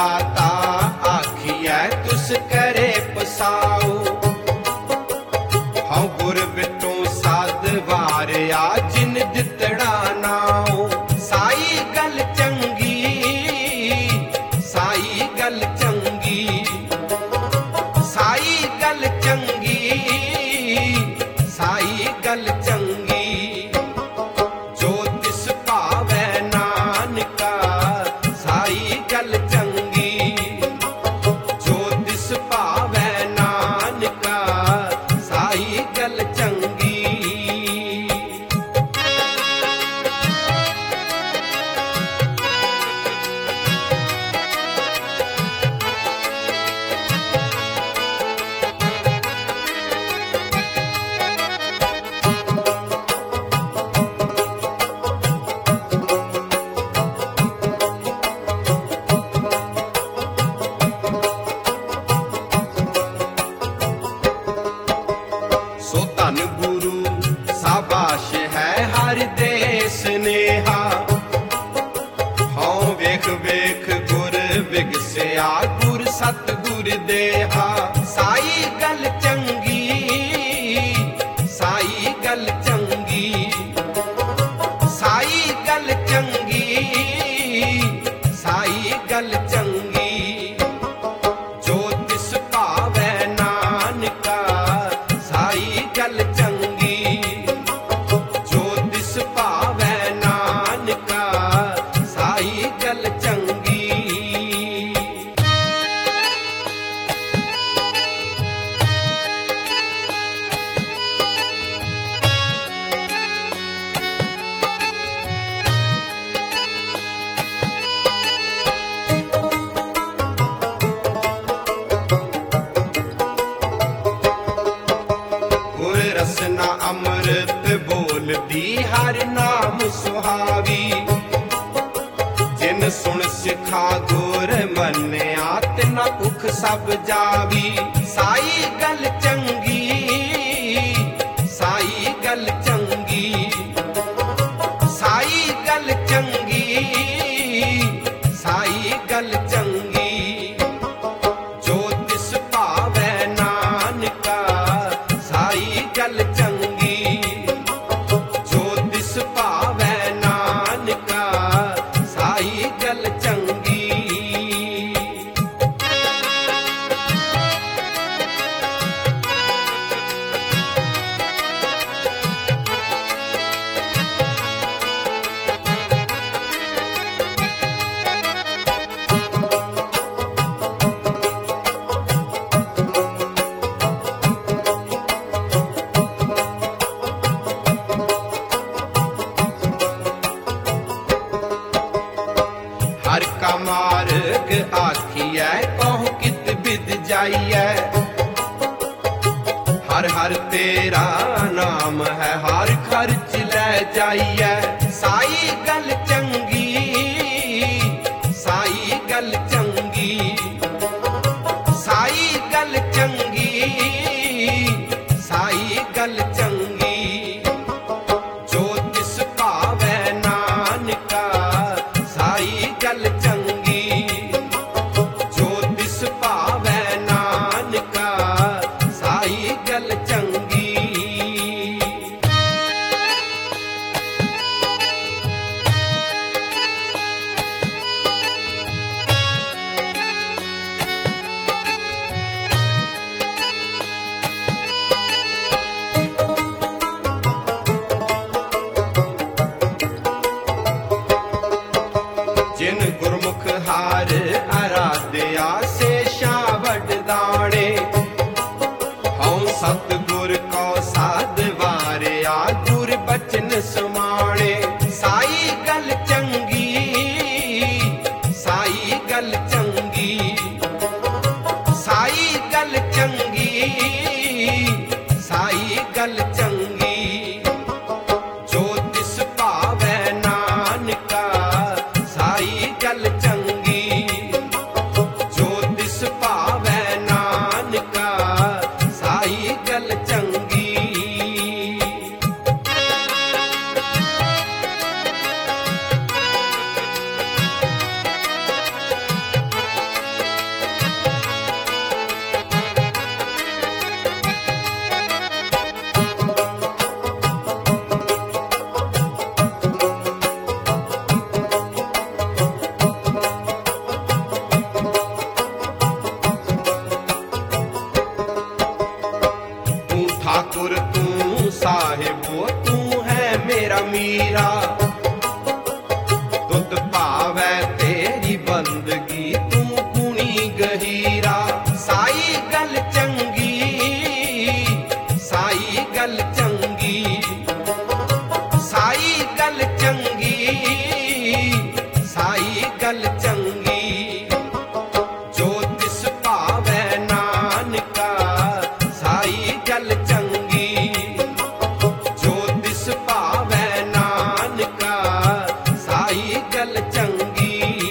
दाता आखिया तुस करे पसाओ। हाँ गुर बिटो साध वारिया जिन दितड़ा नाओ। साई गल चंगी, साई गल चंगी, साई गल चंगी, साई गल चंगी। जो तिस पावै नानका साई गल चंगी। जो तिस पावै नानका साई गल चंगी। सो धन गुरु साबाश है हर देस नेहा। हाँ वेख वेख गुर विगसिया गुर सतगुर देहा। साई गल चंगी, साई गल चंगी, साई गल चंगी, साई गल चंगी। जो तिस पावै नानका साई गल चंगी। जो तिस पावै नानका साई गल चंगी। गुर रसना अमृत बोलदी हर नाम सुहावी। जिन सुन सिखा गुर मन्या तिना उख सब जावी। साई गल चंगी, साई गल चंगी, साई गल चंगी, साई गल चंगी। जो तिस पावै नानका साई गल चंगी। जो तिस पावै नानका साई गल चंगी। हर का मार्ग आखिया कहूँ कित बिद जाइए। हर हर तेरा नाम है हर खर्च ले जाइए। साई गल चंगी, साई गल चंगी, साई गल चंगी, साई गल चंगी। जो तिस पावै नानका साई गल चंगी। जो तिस पावै नानका साई गल चंगी। जिन गुरमुख हार आराध्या से शावड दाणे। हूँ सतगुर को साध वारिया गुर बचन सुमाणे। साई गल चंगी, साई गल चंगी, साई गल चंगी, साई गल चंगी। जो तिस पावै नानका साई गल चंगी। जो तिस पावै नानका साई गल चंगी। गल चंगी। जो तिस भावै नानका साई गल चंगी। जो तिस भावै नानका साई गल चंगी।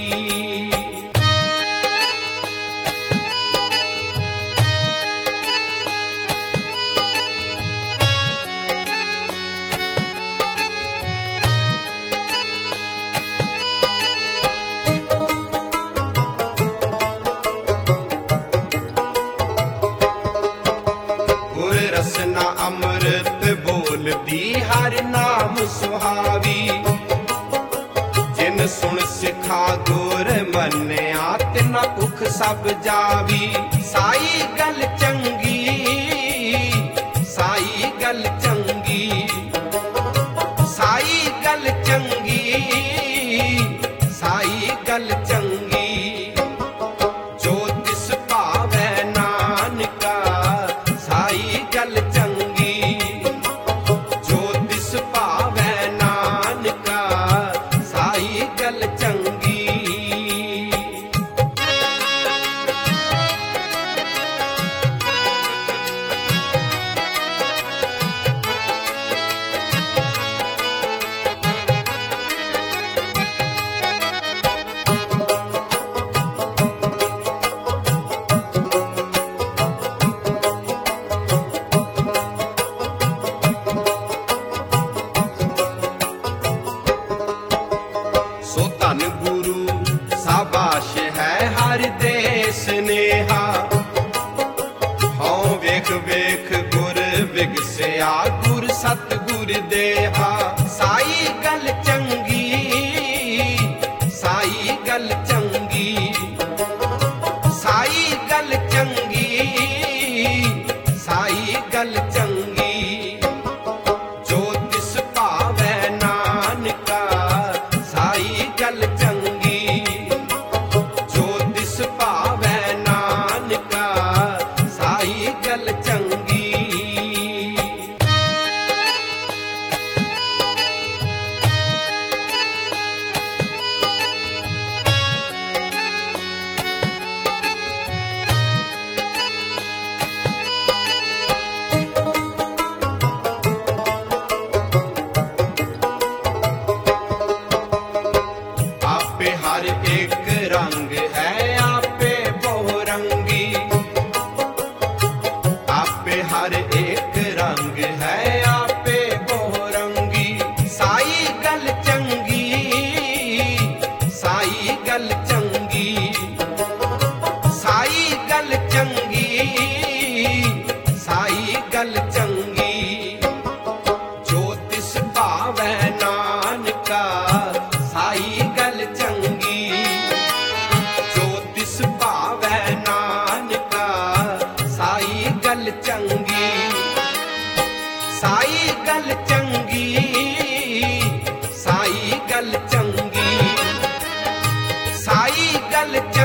रसना अमृत बोलदी हर नाम सुहावी। जिन सुन सिखा गुर मन्या तिना उख सब जावी। साई गल चंगी साई गल चंगी। साई गल चंगी साई गल चंगी। जो तिस भावै नानका साई गल चंगी। जो तिस भावै नानका साई गल चंगी। सो धन गुरु साबाश है हर देस नेहा। हाँ वेख वेख गुर विगसिया गुर सतगुर देहा। साई गल चंगी साई गल चंगी। साई गल चंगी साई गल चंगी। जो तिस भावै नानका साई गल चंगी। जो तिस भावै नानका साई गल चंगी। आपे हर एक रंग है आपे बहुरंगी। आपे हर एक रंग है आपे बहुरंगी। साई गल चंगी साई गल चंगी। साई गल चंगी साई गल चंगी। जो तिस भावै नानका साई गल चंगी। जो तिस भावै नानका साई गल चंगी। साई गल चंगी साई गल चंगी। साई गल